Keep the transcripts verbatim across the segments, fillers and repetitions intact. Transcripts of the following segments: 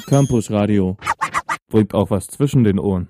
Campus Radio. Bringt auch was zwischen den Ohren.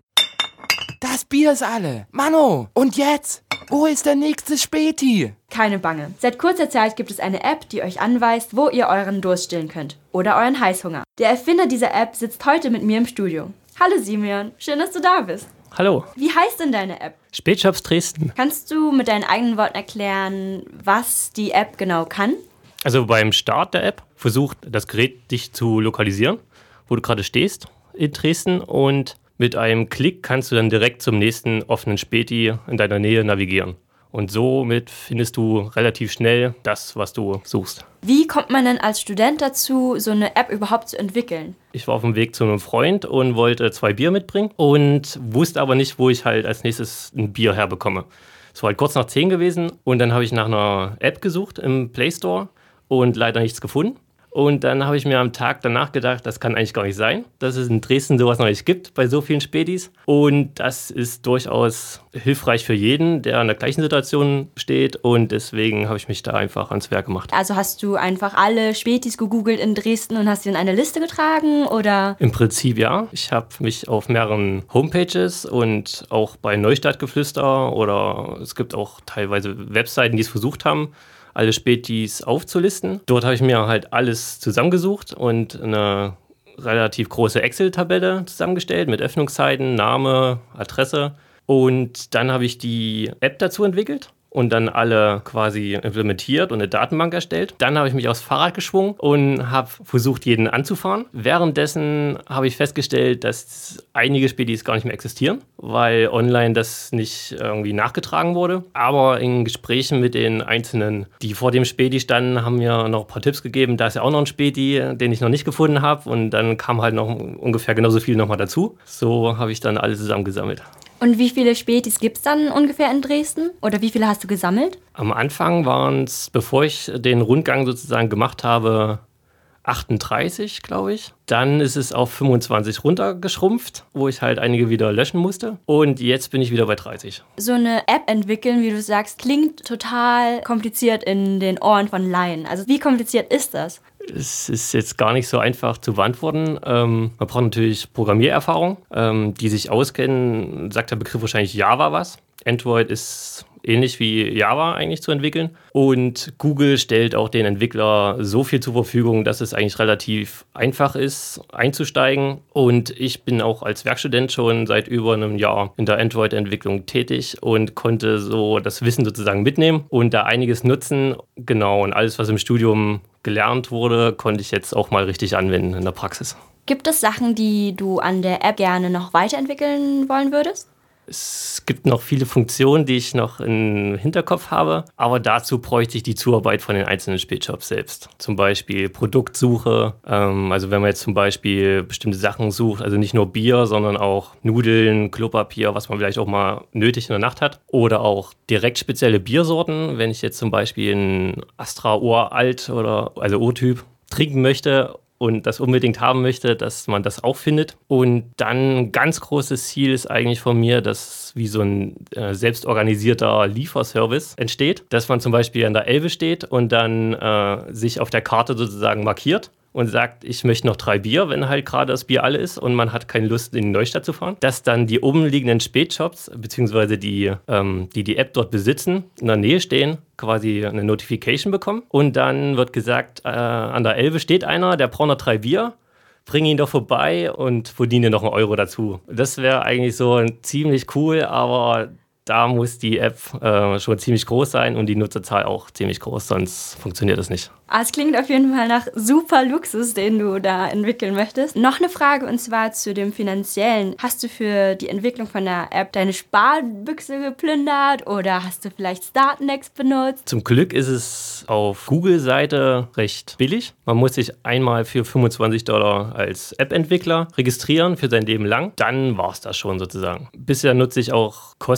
Das Bier ist alle. Mano, und jetzt? Wo ist der nächste Späti? Keine Bange. Seit kurzer Zeit gibt es eine App, die euch anweist, wo ihr euren Durst stillen könnt. Oder euren Heißhunger. Der Erfinder dieser App sitzt heute mit mir im Studio. Hallo Simeon, schön, dass du da bist. Hallo. Wie heißt denn deine App? Spätshops Dresden. Kannst du mit deinen eigenen Worten erklären, was die App genau kann? Also beim Start der App versucht das Gerät dich zu lokalisieren, wo du gerade stehst in Dresden, und mit einem Klick kannst du dann direkt zum nächsten offenen Späti in deiner Nähe navigieren. Und somit findest du relativ schnell das, was du suchst. Wie kommt man denn als Student dazu, so eine App überhaupt zu entwickeln? Ich war auf dem Weg zu einem Freund und wollte zwei Bier mitbringen und wusste aber nicht, wo ich halt als nächstes ein Bier herbekomme. Es war halt kurz nach zehn gewesen und dann habe ich nach einer App gesucht im Play Store und leider nichts gefunden. Und dann habe ich mir am Tag danach gedacht, das kann eigentlich gar nicht sein, dass es in Dresden sowas noch nicht gibt bei so vielen Spätis. Und das ist durchaus hilfreich für jeden, der in der gleichen Situation steht. Und deswegen habe ich mich da einfach ans Werk gemacht. Also hast du einfach alle Spätis gegoogelt in Dresden und hast sie in eine Liste getragen, oder? Im Prinzip ja. Ich habe mich auf mehreren Homepages und auch bei Neustadtgeflüster, oder es gibt auch teilweise Webseiten, die es versucht haben, alle Spätis aufzulisten. Dort habe ich mir halt alles zusammengesucht und eine relativ große Excel-Tabelle zusammengestellt mit Öffnungszeiten, Name, Adresse. Und dann habe ich die App dazu entwickelt und dann alle quasi implementiert und eine Datenbank erstellt. Dann habe ich mich aufs Fahrrad geschwungen und habe versucht, jeden anzufahren. Währenddessen habe ich festgestellt, dass einige Spätis gar nicht mehr existieren, weil online das nicht irgendwie nachgetragen wurde. Aber in Gesprächen mit den Einzelnen, die vor dem Späti standen, haben mir noch ein paar Tipps gegeben. Da ist ja auch noch ein Späti, den ich noch nicht gefunden habe. Und dann kam halt noch ungefähr genauso viel nochmal dazu. So habe ich dann alles zusammengesammelt. Und wie viele Spätis gibt es dann ungefähr in Dresden? Oder wie viele hast du gesammelt? Am Anfang waren es, bevor ich den Rundgang sozusagen gemacht habe, achtunddreißig, glaube ich. Dann ist es auf fünfundzwanzig runtergeschrumpft, wo ich halt einige wieder löschen musste. Und jetzt bin ich wieder bei dreißig. So eine App entwickeln, wie du sagst, klingt total kompliziert in den Ohren von Laien. Also wie kompliziert ist das? Es ist jetzt gar nicht so einfach zu beantworten. Ähm, man braucht natürlich Programmiererfahrung. Ähm, die sich auskennen, sagt der Begriff wahrscheinlich Java was. Android ist ähnlich wie Java eigentlich zu entwickeln. Und Google stellt auch den Entwickler so viel zur Verfügung, dass es eigentlich relativ einfach ist, einzusteigen. Und ich bin auch als Werkstudent schon seit über einem Jahr in der Android-Entwicklung tätig und konnte so das Wissen sozusagen mitnehmen und da einiges nutzen. Genau, und alles, was im Studium gelernt wurde, konnte ich jetzt auch mal richtig anwenden in der Praxis. Gibt es Sachen, die du an der App gerne noch weiterentwickeln wollen würdest? Es gibt noch viele Funktionen, die ich noch im Hinterkopf habe, aber dazu bräuchte ich die Zuarbeit von den einzelnen Spätshops selbst. Zum Beispiel Produktsuche, ähm, also wenn man jetzt zum Beispiel bestimmte Sachen sucht, also nicht nur Bier, sondern auch Nudeln, Klopapier, was man vielleicht auch mal nötig in der Nacht hat. Oder auch direkt spezielle Biersorten, wenn ich jetzt zum Beispiel ein Astra Uralt oder also Urtyp trinken möchte und das unbedingt haben möchte, dass man das auch findet. Und dann ein ganz großes Ziel ist eigentlich von mir, dass wie so ein äh, selbstorganisierter Lieferservice entsteht, dass man zum Beispiel an der Elbe steht und dann äh, sich auf der Karte sozusagen markiert und sagt, ich möchte noch drei Bier, wenn halt gerade das Bier alle ist und man hat keine Lust, in die Neustadt zu fahren. Dass dann die umliegenden Spätshops, beziehungsweise die, ähm, die die App dort besitzen, in der Nähe stehen, quasi eine Notification bekommen. Und dann wird gesagt, äh, an der Elbe steht einer, der braucht noch drei Bier, bring ihn doch vorbei und verdiene noch einen Euro dazu. Das wäre eigentlich so ziemlich cool, aber da muss die App äh, schon ziemlich groß sein und die Nutzerzahl auch ziemlich groß, sonst funktioniert das nicht. Es klingt auf jeden Fall nach super Luxus, den du da entwickeln möchtest. Noch eine Frage, und zwar zu dem Finanziellen. Hast du für die Entwicklung von der App deine Sparbüchse geplündert oder hast du vielleicht Startnext benutzt? Zum Glück ist es auf Google-Seite recht billig. Man muss sich einmal für fünfundzwanzig Dollar als App-Entwickler registrieren für sein Leben lang. Dann war es das schon sozusagen. Bisher nutze ich auch kostenlose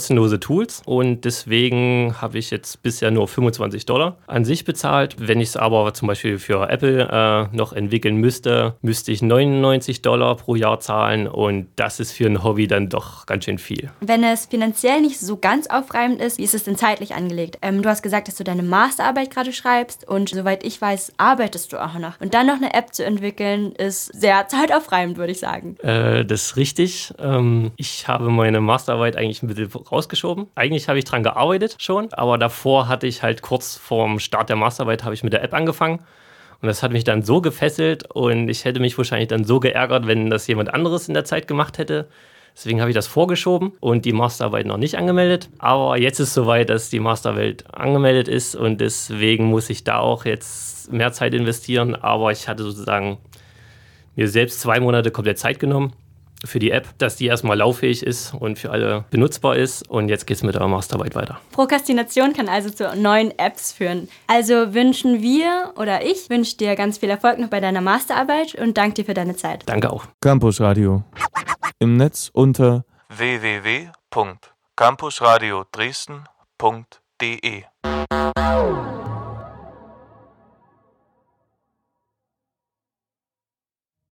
Tools und deswegen habe ich jetzt bisher nur fünfundzwanzig Dollar an sich bezahlt. Wenn ich es aber zum Beispiel für Apple äh, noch entwickeln müsste, müsste ich neunundneunzig Dollar pro Jahr zahlen und das ist für ein Hobby dann doch ganz schön viel. Wenn es finanziell nicht so ganz aufreibend ist, wie ist es denn zeitlich angelegt? Ähm, du hast gesagt, dass du deine Masterarbeit gerade schreibst und soweit ich weiß, arbeitest du auch noch. Und dann noch eine App zu entwickeln, ist sehr zeitaufreibend, würde ich sagen. Äh, das ist richtig. Ähm, ich habe meine Masterarbeit eigentlich ein bisschen rausgeschoben. Eigentlich habe ich dran gearbeitet schon, aber davor hatte ich halt kurz vorm Start der Masterarbeit habe ich mit der App angefangen. Und das hat mich dann so gefesselt und ich hätte mich wahrscheinlich dann so geärgert, wenn das jemand anderes in der Zeit gemacht hätte. Deswegen habe ich das vorgeschoben und die Masterarbeit noch nicht angemeldet. Aber jetzt ist es soweit, dass die Masterarbeit angemeldet ist und deswegen muss ich da auch jetzt mehr Zeit investieren. Aber ich hatte sozusagen mir selbst zwei Monate komplett Zeit genommen für die App, dass die erstmal lauffähig ist und für alle benutzbar ist. Und jetzt geht es mit der Masterarbeit weiter. Prokrastination kann also zu neuen Apps führen. Also wünschen wir oder ich wünsche dir ganz viel Erfolg noch bei deiner Masterarbeit und danke dir für deine Zeit. Danke auch. Campus Radio. Im Netz unter w w w punkt campusradio dresden punkt d e